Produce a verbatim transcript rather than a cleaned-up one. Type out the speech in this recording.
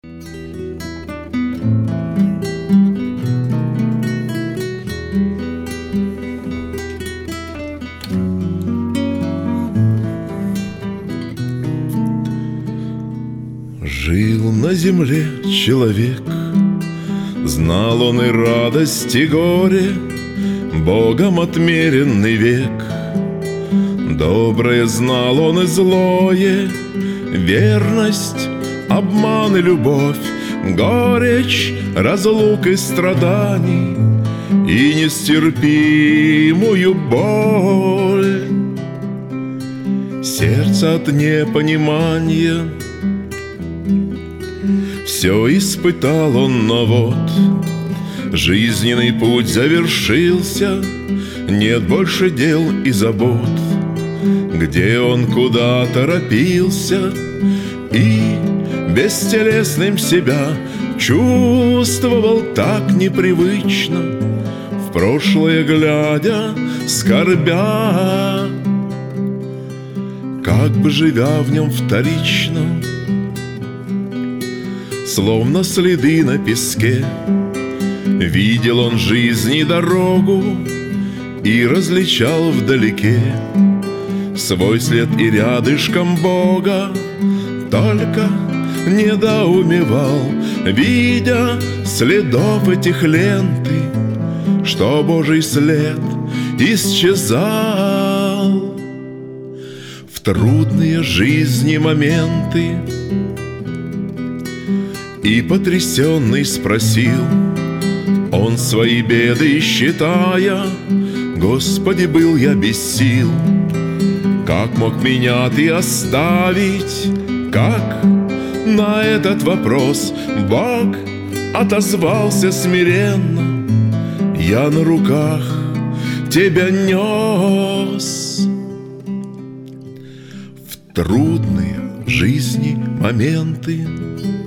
Жил на земле человек, знал он и радость, и горе, Богом отмеренный век. Доброе знал он и злое, верность, обман и любовь, горечь, разлук и страданий, и нестерпимую боль. Сердце от непонимания все испытал он, но вот жизненный путь завершился, нет больше дел и забот. Где он куда торопился и бестелесным себя чувствовал так непривычно, в прошлое глядя, скорбя, как бы живя в нем вторично. Словно следы на песке видел он жизни дорогу и различал вдалеке свой след и рядышком Бога, только недоумевал, видя следов этих ленты, что Божий след исчезал. В трудные жизни моменты и потрясенный спросил он свои беды, считая: Господи, был я без сил. Как мог меня Ты оставить? Как на этот вопрос Бог отозвался смиренно: я на руках Тебя нес. В трудные жизни моменты